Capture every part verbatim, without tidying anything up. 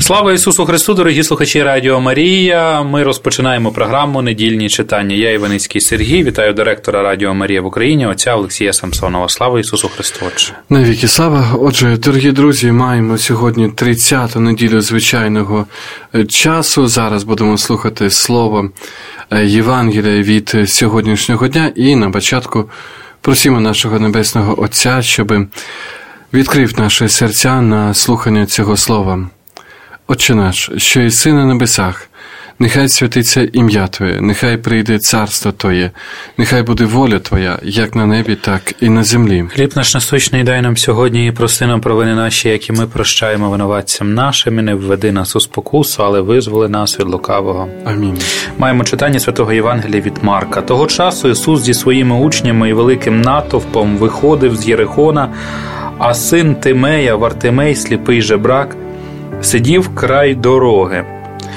Слава Ісусу Христу, дорогі слухачі Радіо Марія. Ми розпочинаємо програму «Недільні читання». Я Іваницький Сергій, вітаю директора Радіо Марія в Україні, отця Олексія Самсонова. Слава Ісусу Христу, Отче. Навіки слава. Отже, дорогі друзі, маємо сьогодні тридцяту неділю звичайного часу. Зараз будемо слухати слово Євангелія від сьогоднішнього дня. І на початку просимо нашого Небесного Отця, щоб відкрив наші серця на слухання цього слова. Отче наш, що єси на небесах, нехай святиться ім'я Твоє, нехай прийде царство Твоє, нехай буде воля Твоя, як на небі, так і на землі. Хліб наш насущний дай нам сьогодні, і прости нам провини наші, які ми прощаємо винуватцям нашим, і не введи нас у спокусу, але визволи нас від лукавого. Амінь. Маємо читання Святого Євангелія від Марка. Того часу Ісус зі своїми учнями і великим натовпом виходив з Єрихона, а син Тимея, Вартимей, сліпий жебрак, сидів край дороги.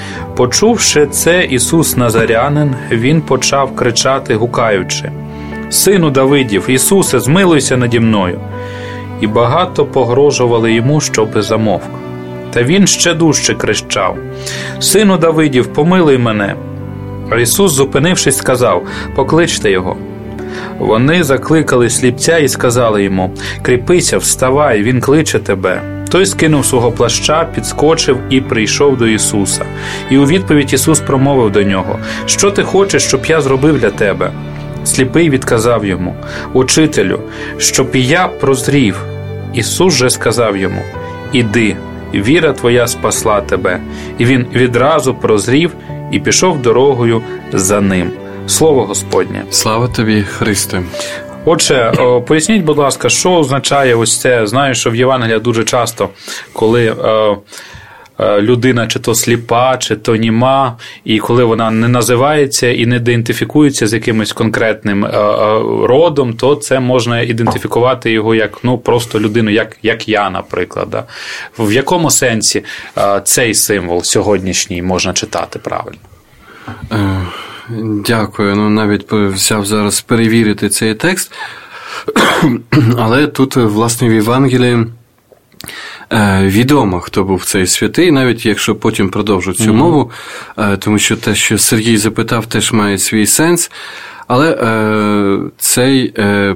Почувши це, Ісус Назарянин, він почав кричати, гукаючи: «Сину Давидів, Ісусе, змилуйся наді мною!» І багато погрожували йому, щоби замовк. Та він ще дужче кричав: «Сину Давидів, помилуй мене!» А Ісус, зупинившись, сказав: «Покличте його». Вони закликали сліпця і сказали йому: «Кріпися, вставай, він кличе тебе». Той скинув свого плаща, підскочив і прийшов до Ісуса. І у відповідь Ісус промовив до нього: «Що ти хочеш, щоб я зробив для тебе?» Сліпий відказав йому: «Учителю, щоб і я прозрів». Ісус же сказав йому: «Іди, віра твоя спасла тебе». І він відразу прозрів і пішов дорогою за ним. Слово Господнє. Слава тобі, Христе. Отже, поясніть, будь ласка, що означає ось це? Знаю, що в Євангелії дуже часто, коли е, е, людина чи то сліпа, чи то німа, і коли вона не називається і не ідентифікується з якимось конкретним е, е, родом, то це можна ідентифікувати його як, ну, просто людину, як, як я, наприклад. Да? В якому сенсі е, цей символ сьогоднішній можна читати правильно? Е... Дякую. Ну, навіть взяв зараз перевірити цей текст. Але тут, власне, в Євангелії відомо, хто був цей святий, навіть якщо потім продовжу цю mm-hmm. мову, тому що те, що Сергій запитав, теж має свій сенс. Але е, цей е,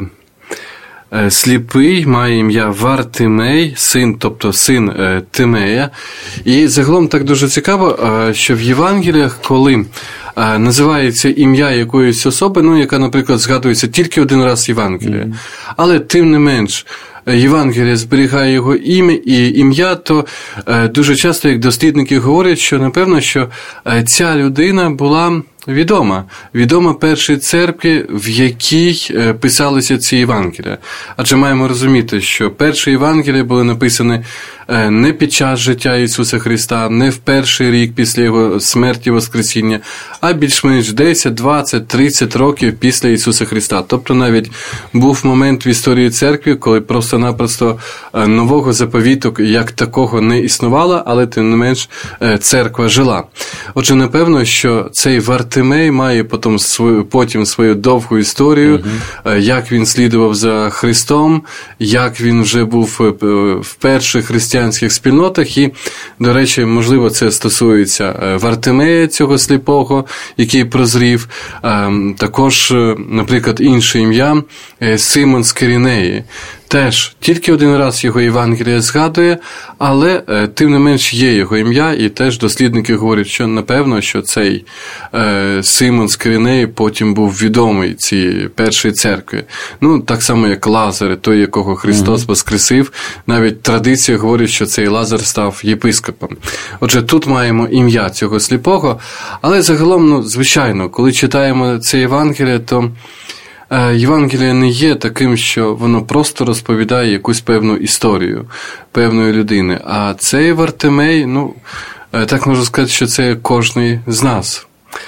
сліпий має ім'я Вартимей, син, тобто син е, Тимея. І загалом так дуже цікаво, що в Євангеліях, коли називається ім'я якоїсь особи, ну, яка, наприклад, згадується тільки один раз в Євангелії. Mm. Але, тим не менш, Євангелія зберігає його ім'я і ім'я, то дуже часто, як дослідники говорять, що, напевно, що ця людина була відома. Відома першій церкві, в якій писалися ці Євангелія. Адже маємо розуміти, що перші Євангелія були написані не під час життя Ісуса Христа, не в перший рік після Його смерті, Воскресіння, а більш-менш десять, двадцять, тридцять років після Ісуса Христа. Тобто навіть був момент в історії церкви, коли просто-напросто нового заповіту як такого не існувало, але тим не менш церква жила. Отже, напевно, що цей Вартимей має потім свою, потім свою довгу історію, uh-huh. як він слідував за Христом, як він вже був в перших християнських спільнотах. І, до речі, можливо, це стосується Вартимея, цього сліпого, який прозрів. Також, наприклад, інше ім'я Симон з Киринеї. Теж тільки один раз його Євангелія згадує, але тим не менш є його ім'я, і теж дослідники говорять, що напевно, що цей е, Симон з Киринеї потім був відомий цій першій церкві. Ну, так само, як Лазар, той, якого Христос воскресив, навіть традиція говорить, що цей Лазар став єпископом. Отже, тут маємо ім'я цього сліпого, але загалом, ну, звичайно, коли читаємо це Євангеліє, то Євангеліє не є таким, що воно просто розповідає якусь певну історію певної людини. А цей Вартимей, ну, так можу сказати, що це кожний з нас.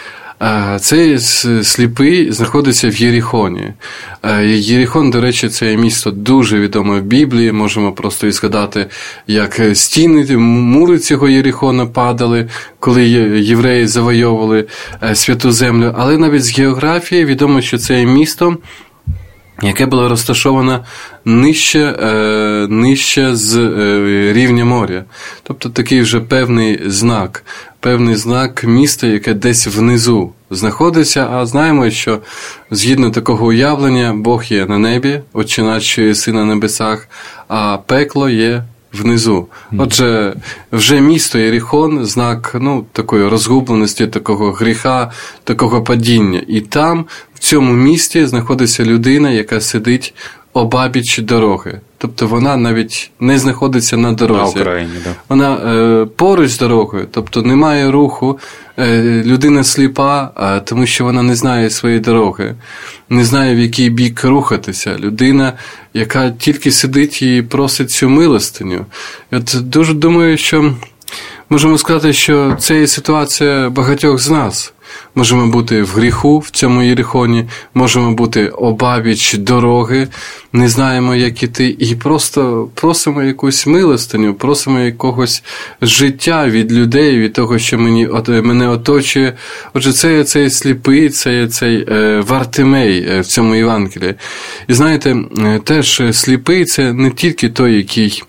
Цей сліпий знаходиться в Єрихоні. Єрихон, до речі, це місто дуже відоме в Біблії. Можемо просто і згадати, як стіни, мури цього Єрихона падали, коли євреї завойовували святу землю. Але навіть з географії відомо, що це місто яке було розташоване нижче, е, нижче з е, рівня моря. Тобто такий вже певний знак, певний знак міста, яке десь внизу знаходиться, а знаємо, що згідно такого уявлення Бог є на небі, Отче наш, що єси на небесах, а пекло є внизу. Отже, вже місто Єріхон – знак, ну, такої розгубленості, такого гріха, такого падіння. І там, в цьому місті, знаходиться людина, яка сидить обабіч дороги. Тобто вона навіть не знаходиться на дорозі. На Україні, да. Вона е, поруч з дорогою, тобто немає руху, е, людина сліпа, а, тому що вона не знає своєї дороги, не знає, в який бік рухатися. Людина, яка тільки сидить і просить цю милостиню. І от дуже думаю, що можемо сказати, що це є ситуація багатьох з нас. Можемо бути в гріху в цьому Єрихоні, можемо бути обабіч дороги, не знаємо, як іти, і просто просимо якусь милостиню, просимо якогось життя від людей, від того, що мені, мене оточує. Отже, це є цей сліпий, це є цей е, Вартимей е, в цьому Євангелії. І знаєте, е, теж сліпий – це не тільки той, який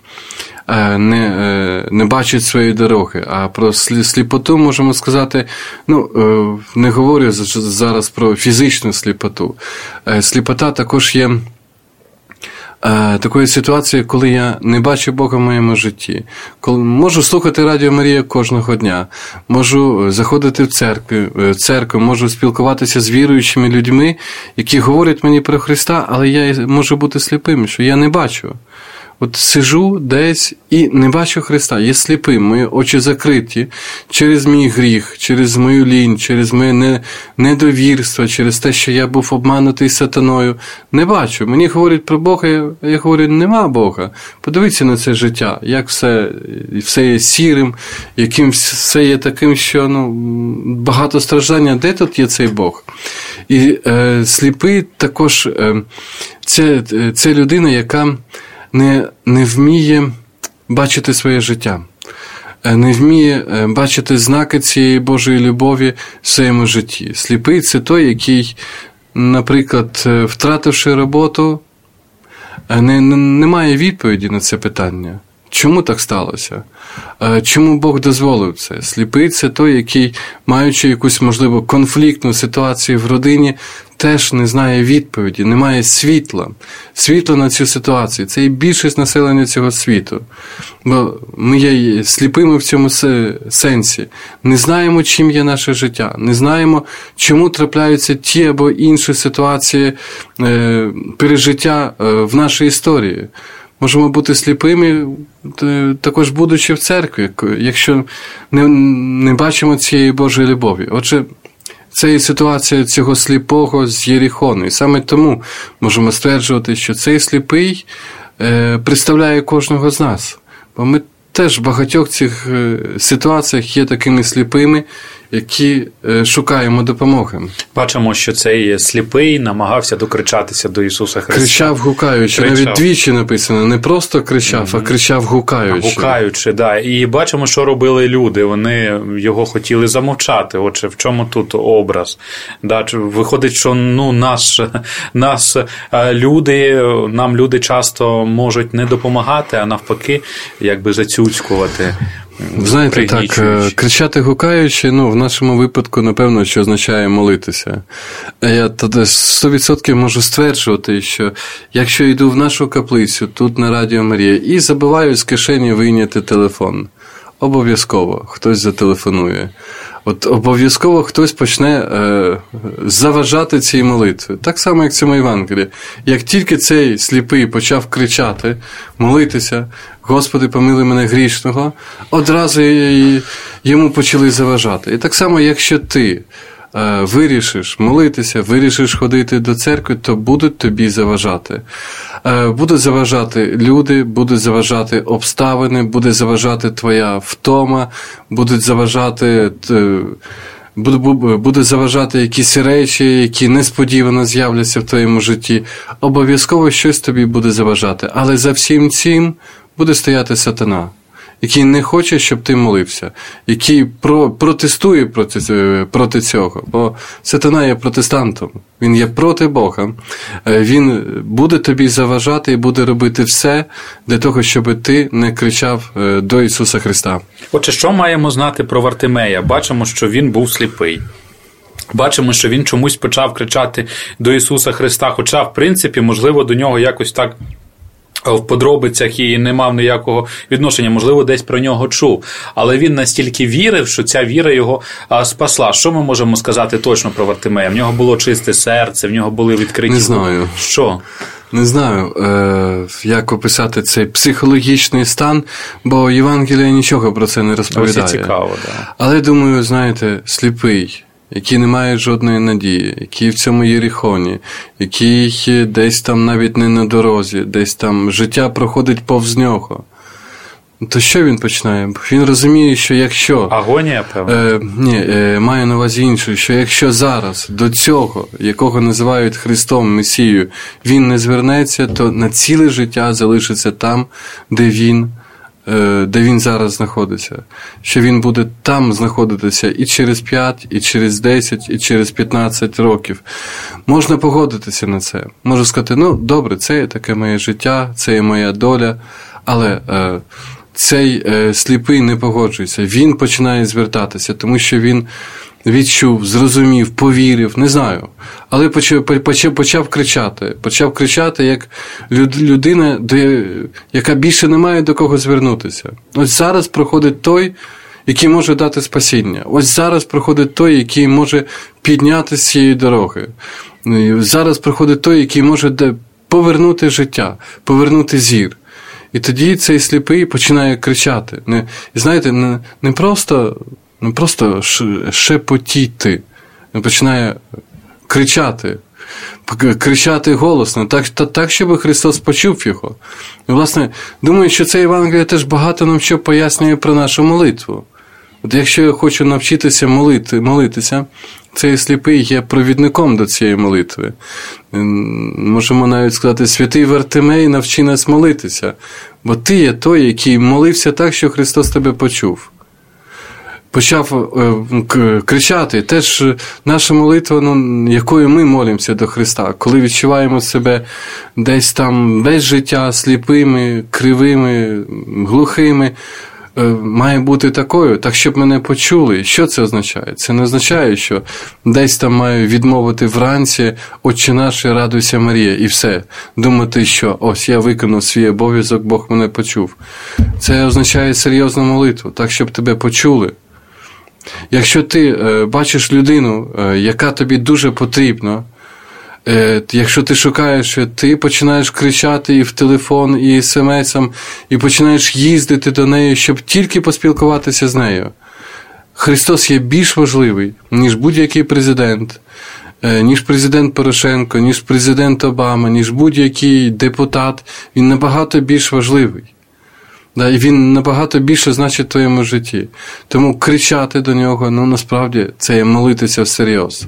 Не, не бачить своєї дороги, а про сліпоту можемо сказати, ну, не говорю зараз про фізичну сліпоту. Сліпота також є такої ситуації, коли я не бачу Бога в моєму житті. Коли можу слухати Радіо Марія кожного дня, можу заходити в церкву, в церкву, можу спілкуватися з віруючими людьми, які говорять мені про Христа, але я можу бути сліпим, що я не бачу. От сижу десь і не бачу Христа, є сліпим, мої очі закриті через мій гріх, через мою лінь, через моє недовірство, через те, що я був обманутий сатаною. Не бачу. Мені говорять про Бога, я, я говорю, нема Бога. Подивіться на це життя, як все, все є сірим, яким все є таким, що ну, багато страждання. Де тут є цей Бог? І е, сліпий також е, це, це людина, яка Не, не вміє бачити своє життя, не вміє бачити знаки цієї Божої любові в своєму житті. Сліпий – це той, який, наприклад, втративши роботу, не, не, не має відповіді на це питання. Чому так сталося? Чому Бог дозволив це? Сліпий – це той, який, маючи якусь, можливо, конфліктну ситуацію в родині, теж не знає відповіді, не має світла. Світла на цю ситуацію. Це і більшість населення цього світу. Бо ми є сліпими в цьому сенсі. Не знаємо, чим є наше життя. Не знаємо, чому трапляються ті або інші ситуації, пережиття в нашій історії. Можемо бути сліпими, також будучи в церкві, якщо не, не бачимо цієї Божої любові. Отже, це і ситуація цього сліпого з Єрихону. І саме тому можемо стверджувати, що цей сліпий е, представляє кожного з нас. Бо ми теж в багатьох цих ситуаціях є такими сліпими, які шукаємо допомоги. Бачимо, що цей сліпий намагався докричатися до Ісуса Христа. Кричав гукаючи. Кричав. Навіть двічі написано. Не просто кричав, mm-hmm. а кричав гукаючи. Гукаючи, так. Да. І бачимо, що робили люди. Вони його хотіли замовчати. Отже, в чому тут образ? Да, виходить, що ну, нас, нас люди, нам люди часто можуть не допомагати, а навпаки, якби зацюцькувати. Знаєте, так, кричати гукаючи, ну, в нашому випадку, напевно, що означає молитися. Я тоді сто відсотків можу стверджувати, що якщо йду в нашу каплицю, тут на Радіо Марія, і забуваю з кишені вийняти телефон, обов'язково хтось зателефонує. От обов'язково хтось почне е, заважати цій молитві. Так само, як в цьому Євангелії. Як тільки цей сліпий почав кричати, молитися, Господи, помилуй мене грішного, одразу йому почали заважати. І так само, якщо ти е, вирішиш молитися, вирішиш ходити до церкви, то будуть тобі заважати. Е, будуть заважати люди, будуть заважати обставини, буде заважати твоя втома, будуть заважати... Т, буде заважати якісь речі, які несподівано з'являться в твоєму житті. Обов'язково щось тобі буде заважати. Але за всім цим буде стояти сатана. який не хоче, щоб ти молився, який про, протестує проти, проти цього. Бо сатана є протестантом, він є проти Бога. Він буде тобі заважати і буде робити все для того, щоб ти не кричав до Ісуса Христа. Отже, що маємо знати про Вартимея? Бачимо, що він був сліпий. Бачимо, що він чомусь почав кричати до Ісуса Христа, хоча, в принципі, можливо, до нього якось так в подробицях і не мав ніякого відношення, можливо, десь про нього чув. Але він настільки вірив, що ця віра його а, спасла. Що ми можемо сказати точно про Вартимея? В нього було чисте серце, в нього були відкриті... Не знаю. Що? Не знаю, е, як описати цей психологічний стан, бо Євангелія нічого про це не розповідає. Ось і цікаво, да. Але, думаю, знаєте, сліпий, який не має жодної надії, який в цьому Єрихоні, який десь там навіть не на дорозі, десь там життя проходить повз нього. То що він починає? Він розуміє, що якщо... Агонія, певно? Е, ні, е, маю на увазі інше, що якщо зараз до цього, якого називають Христом, Месією, він не звернеться, то на ціле життя залишиться там, де він, е, де він зараз знаходиться. Що він буде там знаходитися і через п'ять, і через десять, і через п'ятнадцять років. Можна погодитися на це. Можу сказати, ну, добре, це є таке моє життя, це є моя доля, але... Е, Цей е, сліпий не погоджується. Він починає звертатися, тому що він відчув, зрозумів, повірив, не знаю. Але почав, почав, почав кричати. Почав кричати, як людина, яка більше не має до кого звернутися. Ось зараз проходить той, який може дати спасіння. Ось зараз проходить той, який може підняти з цієї дороги. Зараз проходить той, який може повернути життя, повернути зір. І тоді цей сліпий починає кричати. Не, і знаєте, не, не просто, не просто шепотіти, він починає кричати, кричати голосно, так, так, щоб Христос почув його. І, власне, думаю, що це Євангеліє теж багато нам що пояснює про нашу молитву. От якщо я хочу навчитися молити, молитися, цей сліпий є провідником до цієї молитви. Можемо навіть сказати, святий Вартимей, навчи нас молитися, бо ти є той, який молився так, що Христос тебе почув. Почав е, кричати. Теж наша молитва, ну, якою ми молимося до Христа, коли відчуваємо себе десь там без життя, сліпими, кривими, глухими, має бути такою, так, щоб мене почули. Що це означає? Це не означає, що десь там маю відмовити вранці «Отче наш, радуйся, Марія» і все. Думати, що ось я виконав свій обов'язок, Бог мене почув. Це означає серйозну молитву, так, щоб тебе почули. Якщо ти е, бачиш людину, е, яка тобі дуже потрібна, Е, якщо ти шукаєш, ти починаєш кричати і в телефон, і смс-ом, і починаєш їздити до неї, щоб тільки поспілкуватися з нею. Христос є більш важливий, ніж будь-який президент, е, ніж президент Порошенко, ніж президент Обама, ніж будь-який депутат. Він набагато більш важливий. Да, і він набагато більше значить в твоєму житті. Тому кричати до нього, ну, насправді, це є молитися всерйоз.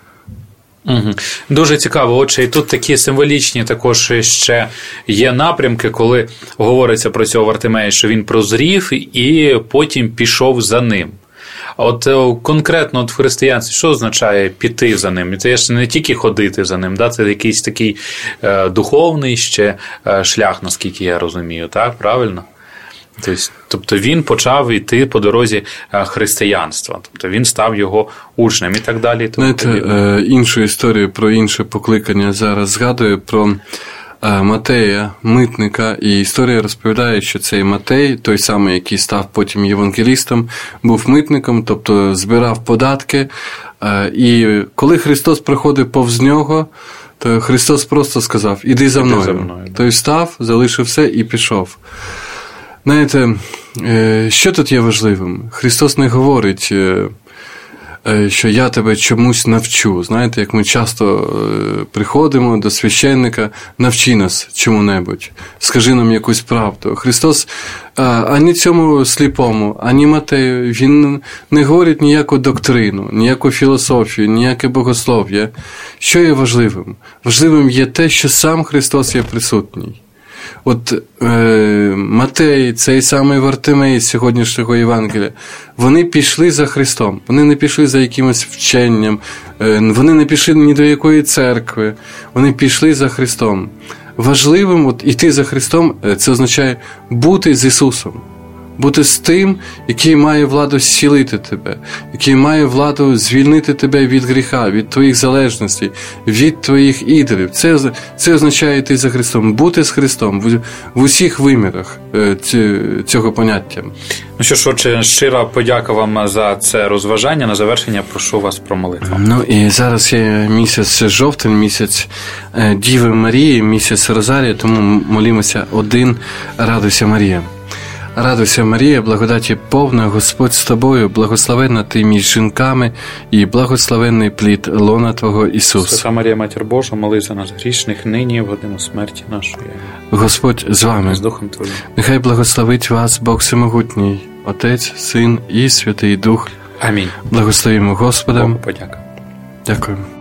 Угу. Дуже цікаво. Отже, і тут такі символічні також ще є напрямки, коли говориться про цього Вартимея, що він прозрів і потім пішов за ним. А от конкретно от в християнстві що означає піти за ним? Це ж не тільки ходити за ним, да? Це якийсь такий е, духовний ще е, шлях, наскільки я розумію, так? Правильно? Тобто він почав йти по дорозі християнства, тобто він став його учнем і так далі. Знаєте, іншу історію про інше покликання зараз згадую, про Матея, митника, і історія розповідає, що цей Матей, той самий, який став потім євангелістом, був митником, тобто збирав податки, і коли Христос приходив повз нього, то Христос просто сказав: «Іди за мною». За мною да. Той став, залишив все і пішов. Знаєте, що тут є важливим? Христос не говорить, що я тебе чомусь навчу. Знаєте, як ми часто приходимо до священника: навчи нас чому-небудь, скажи нам якусь правду. Христос ані цьому сліпому, ані Матею, він не говорить ніяку доктрину, ніяку філософію, ніяке богослов'я. Що є важливим? Важливим є те, що сам Христос є присутній. от е, Матей, цей самий Вартимей з сьогоднішнього Євангелія, вони пішли за Христом, вони не пішли за якимось вченням, е, вони не пішли ні до якої церкви, вони пішли за Христом. Важливим от, іти за Христом, це означає бути з Ісусом. Бути з тим, який має владу зцілити тебе, який має владу звільнити тебе від гріха, від твоїх залежностей, від твоїх ідолів. Це, це означає йти за Христом, бути з Христом в, в усіх вимірах цього поняття. Ну що ж, отже, щира подяка вам за це розважання. На завершення прошу вас про молитву. Ну і зараз є місяць жовтень, місяць Діви Марії, місяць Розарія, тому молімося один, радуйся Марія. Радуйся, Марія, благодаті повна, Господь з тобою, благословенна ти між жінками, і благословенний плід лона Твого, Ісус. Свята Марія, Матір Божа, моли за нас грішних, нині і в годину смерті нашої. Господь з вами. З Духом Твоїм. Нехай благословить вас Бог Всемогутній, Отець, Син і Святий Дух. Амінь. Благословимо Господа. Богу подяка. Дякую.